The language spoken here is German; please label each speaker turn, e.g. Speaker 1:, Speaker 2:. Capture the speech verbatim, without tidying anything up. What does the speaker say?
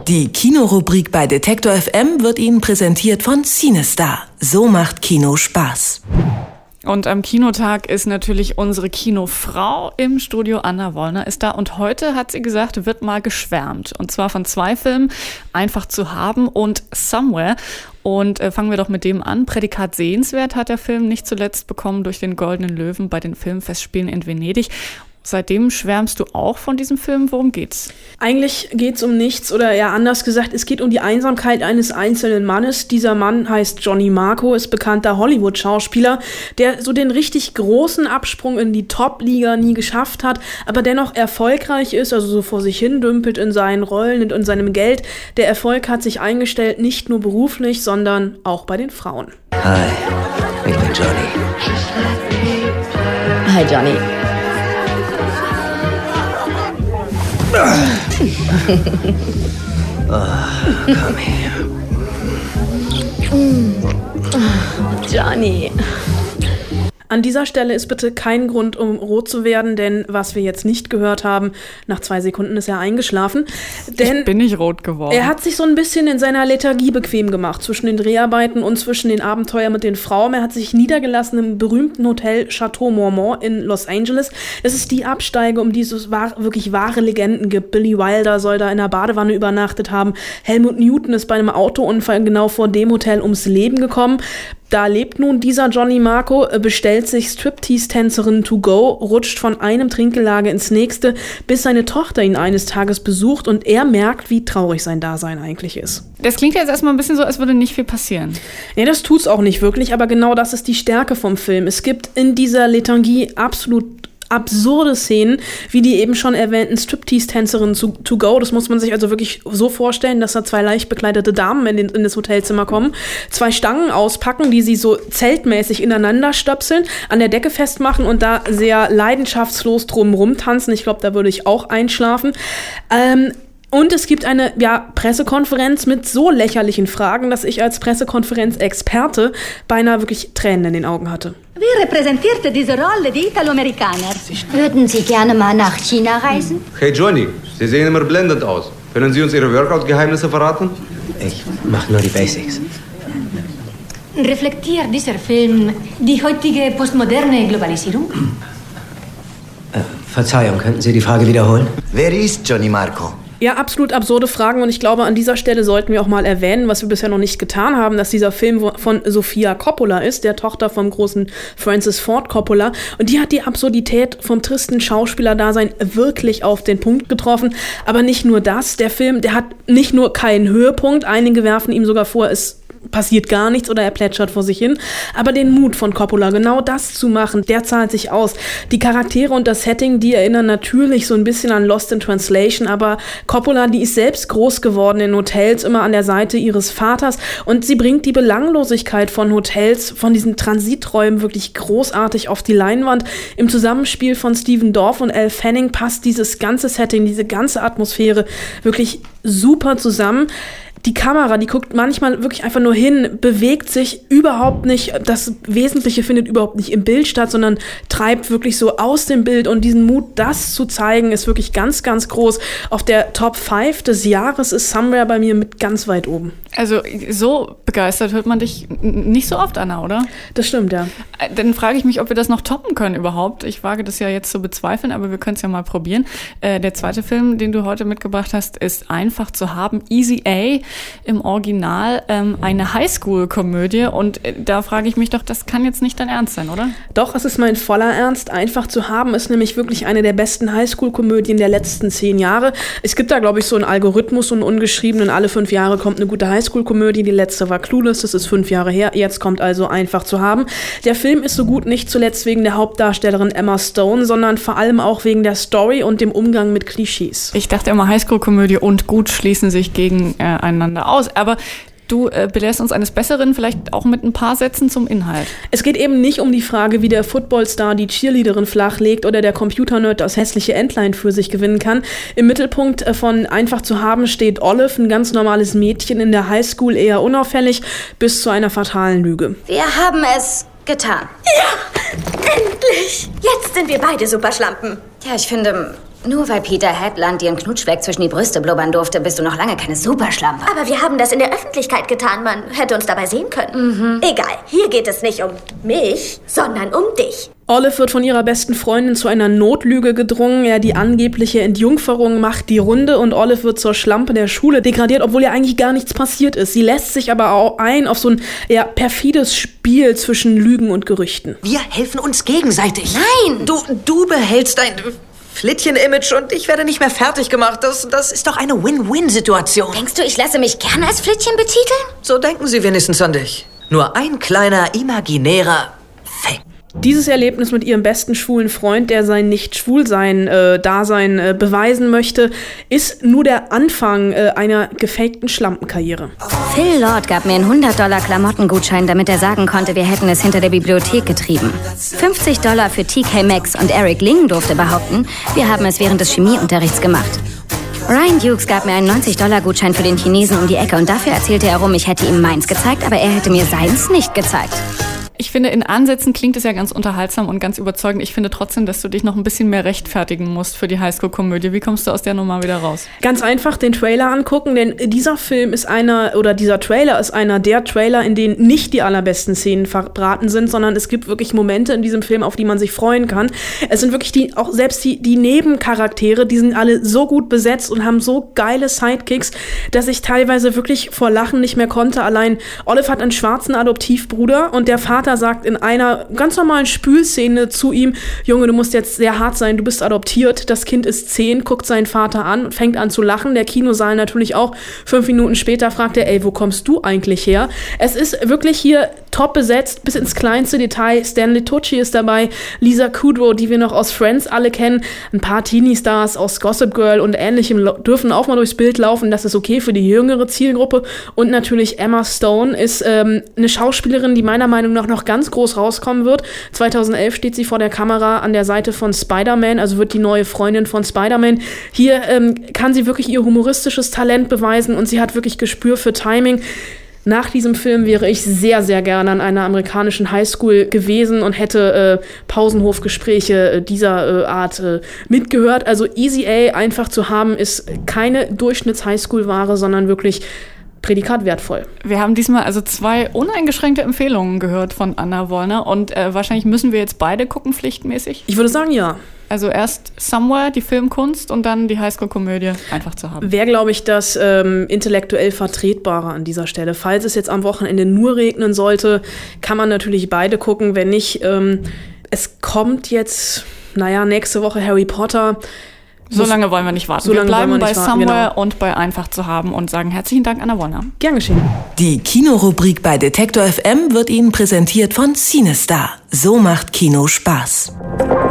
Speaker 1: Die Kinorubrik bei Detektor F M wird Ihnen präsentiert von Cinestar. So macht Kino Spaß.
Speaker 2: Und am Kinotag ist natürlich unsere Kinofrau im Studio. Anna Wollner ist da. Und heute, hat sie gesagt, wird mal geschwärmt. Und zwar von zwei Filmen, Einfach zu haben und Somewhere. Und äh, fangen wir doch mit dem an. Prädikat sehenswert hat der Film nicht zuletzt bekommen durch den Goldenen Löwen bei den Filmfestspielen in Venedig. Seitdem schwärmst du auch von diesem Film. Worum geht's?
Speaker 3: Eigentlich geht's um nichts oder eher anders gesagt, es geht um die Einsamkeit eines einzelnen Mannes. Dieser Mann heißt Johnny Marco, ist bekannter Hollywood-Schauspieler, der so den richtig großen Absprung in die Top-Liga nie geschafft hat, aber dennoch erfolgreich ist, also so vor sich hin dümpelt in seinen Rollen und in seinem Geld. Der Erfolg hat sich eingestellt, nicht nur beruflich, sondern auch bei den Frauen.
Speaker 4: Hi, ich bin Johnny.
Speaker 5: Hi, Johnny.
Speaker 4: Oh, komm her.
Speaker 5: Johnny.
Speaker 3: An dieser Stelle ist bitte kein Grund, um rot zu werden, denn was wir jetzt nicht gehört haben, nach zwei Sekunden ist er eingeschlafen. Denn
Speaker 2: ich bin nicht rot geworden.
Speaker 3: Er hat sich so ein bisschen in seiner Lethargie bequem gemacht, zwischen den Dreharbeiten und zwischen den Abenteuern mit den Frauen. Er hat sich niedergelassen im berühmten Hotel Chateau Marmont in Los Angeles. Es ist die Absteige, um die es wahr, wirklich wahre Legenden gibt. Billy Wilder soll da in der Badewanne übernachtet haben. Helmut Newton ist bei einem Autounfall genau vor dem Hotel ums Leben gekommen. Da lebt nun dieser Johnny Marco, bestellt sich Striptease-Tänzerin to go, rutscht von einem Trinkgelage ins nächste, bis seine Tochter ihn eines Tages besucht und er merkt, wie traurig sein Dasein eigentlich ist.
Speaker 2: Das klingt jetzt erstmal ein bisschen so, als würde nicht viel passieren.
Speaker 3: Nee, das tut's auch nicht wirklich, aber genau das ist die Stärke vom Film. Es gibt in dieser Lethargie absolut absurde Szenen, wie die eben schon erwähnten Striptease-Tänzerinnen to, to go. Das muss man sich also wirklich so vorstellen, dass da zwei leicht bekleidete Damen in, den, in das Hotelzimmer kommen, zwei Stangen auspacken, die sie so zeltmäßig ineinander stöpseln, an der Decke festmachen und da sehr leidenschaftslos drum rumtanzen. Ich glaube, da würde ich auch einschlafen. Ähm, Und es gibt eine ja, Pressekonferenz mit so lächerlichen Fragen, dass ich als Pressekonferenzexperte beinahe wirklich Tränen in den Augen hatte.
Speaker 6: Wie repräsentierte diese Rolle die Italoamerikaner? Würden Sie gerne mal nach China reisen?
Speaker 7: Hey Johnny, Sie sehen immer blendend aus. Können Sie uns Ihre Workout-Geheimnisse verraten?
Speaker 4: Ich mache nur die Basics.
Speaker 6: Reflektiert dieser Film die heutige postmoderne Globalisierung?
Speaker 4: Äh, Verzeihung, könnten Sie die Frage wiederholen? Wer ist Johnny Marco?
Speaker 3: Ja, absolut absurde Fragen und ich glaube, an dieser Stelle sollten wir auch mal erwähnen, was wir bisher noch nicht getan haben, dass dieser Film von Sofia Coppola ist, der Tochter vom großen Francis Ford Coppola, und die hat die Absurdität vom tristen Schauspielerdasein wirklich auf den Punkt getroffen, aber nicht nur das, der Film, der hat nicht nur keinen Höhepunkt, einige werfen ihm sogar vor, es passiert gar nichts oder er plätschert vor sich hin. Aber den Mut von Coppola, genau das zu machen, der zahlt sich aus. Die Charaktere und das Setting, die erinnern natürlich so ein bisschen an Lost in Translation, aber Coppola, die ist selbst groß geworden in Hotels, immer an der Seite ihres Vaters, und sie bringt die Belanglosigkeit von Hotels, von diesen Transiträumen wirklich großartig auf die Leinwand. Im Zusammenspiel von Stephen Dorff und Elle Fanning passt dieses ganze Setting, diese ganze Atmosphäre wirklich super zusammen. Die Kamera, die guckt manchmal wirklich einfach nur hin, bewegt sich überhaupt nicht, das Wesentliche findet überhaupt nicht im Bild statt, sondern treibt wirklich so aus dem Bild, und diesen Mut, das zu zeigen, ist wirklich ganz, ganz groß. Auf der Top fünf des Jahres ist Somewhere bei mir mit ganz weit oben.
Speaker 2: Also so begeistert hört man dich nicht so oft, Anna, oder?
Speaker 3: Das stimmt, ja.
Speaker 2: Dann frage ich mich, ob wir das noch toppen können überhaupt. Ich wage das ja jetzt zu bezweifeln, aber wir können es ja mal probieren. Äh, der zweite Film, den du heute mitgebracht hast, ist Einfach zu haben, Easy A. Im Original ähm, eine Highschool-Komödie, und äh, da frage ich mich doch, das kann jetzt nicht dein Ernst sein, oder?
Speaker 3: Doch, es ist mein voller Ernst. Einfach zu haben ist nämlich wirklich eine der besten Highschool-Komödien der letzten zehn Jahre. Es gibt da, glaube ich, so einen Algorithmus, so einen ungeschriebenen, alle fünf Jahre kommt eine gute Highschool-Komödie. Die letzte war Clueless, das ist fünf Jahre her. Jetzt kommt also Einfach zu haben. Der Film ist so gut nicht zuletzt wegen der Hauptdarstellerin Emma Stone, sondern vor allem auch wegen der Story und dem Umgang mit Klischees.
Speaker 2: Ich dachte immer, Highschool-Komödie und gut schließen sich gegeneinander aus. Aber du äh, belehrst uns eines Besseren, vielleicht auch mit ein paar Sätzen zum Inhalt.
Speaker 3: Es geht eben nicht um die Frage, wie der Footballstar die Cheerleaderin flachlegt oder der Computernerd das hässliche Entlein für sich gewinnen kann. Im Mittelpunkt von Einfach zu haben steht Olive, ein ganz normales Mädchen in der Highschool, eher unauffällig, bis zu einer fatalen Lüge.
Speaker 8: Wir haben es getan.
Speaker 6: Ja, endlich! Jetzt sind wir beide Superschlampen.
Speaker 8: Ja, ich finde,
Speaker 5: Nur weil Peter Hedlund dir einen Knutschfleck zwischen die Brüste blubbern durfte, bist du noch lange keine Superschlampe.
Speaker 8: Aber wir haben das in der Öffentlichkeit getan. Man hätte uns dabei sehen können. Mhm. Egal, hier geht es nicht um mich, sondern um dich.
Speaker 3: Olive wird von ihrer besten Freundin zu einer Notlüge gedrungen. Ja, die angebliche Entjungferung macht die Runde und Olive wird zur Schlampe der Schule degradiert, obwohl ja eigentlich gar nichts passiert ist. Sie lässt sich aber auch ein auf so ein ja, perfides Spiel zwischen Lügen und Gerüchten.
Speaker 4: Wir helfen uns gegenseitig.
Speaker 5: Nein!
Speaker 4: Du, du behältst dein Flittchen-Image und ich werde nicht mehr fertig gemacht. Das, das ist doch eine Win-Win-Situation.
Speaker 5: Denkst du, ich lasse mich gern als Flittchen betiteln?
Speaker 4: So denken sie wenigstens an dich. Nur ein kleiner, imaginärer Fake.
Speaker 3: Dieses Erlebnis mit ihrem besten schwulen Freund, der sein Nicht-Schwulsein-Dasein äh, äh, beweisen möchte, ist nur der Anfang äh, einer gefakten Schlampenkarriere.
Speaker 5: Phil Lord gab mir einen hundert Dollar Klamottengutschein, damit er sagen konnte, wir hätten es hinter der Bibliothek getrieben. fünfzig Dollar für T K Maxx und Eric Ling durfte behaupten, wir haben es während des Chemieunterrichts gemacht. Ryan Dukes gab mir einen neunzig Dollar Gutschein für den Chinesen um die Ecke und dafür erzählte er rum, ich hätte ihm meins gezeigt, aber er hätte mir seins nicht gezeigt.
Speaker 2: Ich finde, in Ansätzen klingt es ja ganz unterhaltsam und ganz überzeugend. Ich finde trotzdem, dass du dich noch ein bisschen mehr rechtfertigen musst für die Highschool-Komödie. Wie kommst du aus der Nummer wieder raus?
Speaker 3: Ganz einfach den Trailer angucken, denn dieser Film ist einer, oder dieser Trailer ist einer der Trailer, in denen nicht die allerbesten Szenen verbraten sind, sondern es gibt wirklich Momente in diesem Film, auf die man sich freuen kann. Es sind wirklich die, auch selbst die, die Nebencharaktere, die sind alle so gut besetzt und haben so geile Sidekicks, dass ich teilweise wirklich vor Lachen nicht mehr konnte. Allein Olive hat einen schwarzen Adoptivbruder und der Vater sagt in einer ganz normalen Spülszene zu ihm, Junge, du musst jetzt sehr hart sein, du bist adoptiert. Das Kind ist zehn, guckt seinen Vater an und fängt an zu lachen. Der Kinosaal natürlich auch. Fünf Minuten später fragt er, ey, wo kommst du eigentlich her? Es ist wirklich hier top besetzt, bis ins kleinste Detail. Stanley Tucci ist dabei, Lisa Kudrow, die wir noch aus Friends alle kennen. Ein paar Teenie-Stars aus Gossip Girl und Ähnlichem dürfen auch mal durchs Bild laufen. Das ist okay für die jüngere Zielgruppe. Und natürlich Emma Stone ist ähm, eine Schauspielerin, die meiner Meinung nach noch ganz groß rauskommen wird. zweitausendelf steht sie vor der Kamera an der Seite von Spider-Man, also wird die neue Freundin von Spider-Man. Hier ähm, kann sie wirklich ihr humoristisches Talent beweisen und sie hat wirklich Gespür für Timing. Nach diesem Film wäre ich sehr, sehr gerne an einer amerikanischen Highschool gewesen und hätte äh, Pausenhofgespräche äh, dieser äh, Art äh, mitgehört. Also Easy A einfach zu haben, ist keine Durchschnitts-Highschool-Ware, sondern wirklich Prädikat wertvoll.
Speaker 2: Wir haben diesmal also zwei uneingeschränkte Empfehlungen gehört von Anna Wollner und äh, wahrscheinlich müssen wir jetzt beide gucken, pflichtmäßig.
Speaker 3: Ich würde sagen, ja.
Speaker 2: Also erst Somewhere, die Filmkunst, und dann die Highschool-Komödie einfach zu haben.
Speaker 3: Wäre, glaube ich, das ähm, intellektuell Vertretbare an dieser Stelle. Falls es jetzt am Wochenende nur regnen sollte, kann man natürlich beide gucken. Wenn nicht, ähm, es kommt jetzt, naja, nächste Woche Harry Potter.
Speaker 2: So lange wollen wir nicht warten.
Speaker 3: So
Speaker 2: wir bleiben wir bei
Speaker 3: warten,
Speaker 2: Somewhere
Speaker 3: genau.
Speaker 2: und bei Einfach zu haben und sagen herzlichen Dank, Anna Wollner.
Speaker 3: Gern geschehen.
Speaker 1: Die Kinorubrik bei Detektor F M wird Ihnen präsentiert von CineStar. So macht Kino Spaß.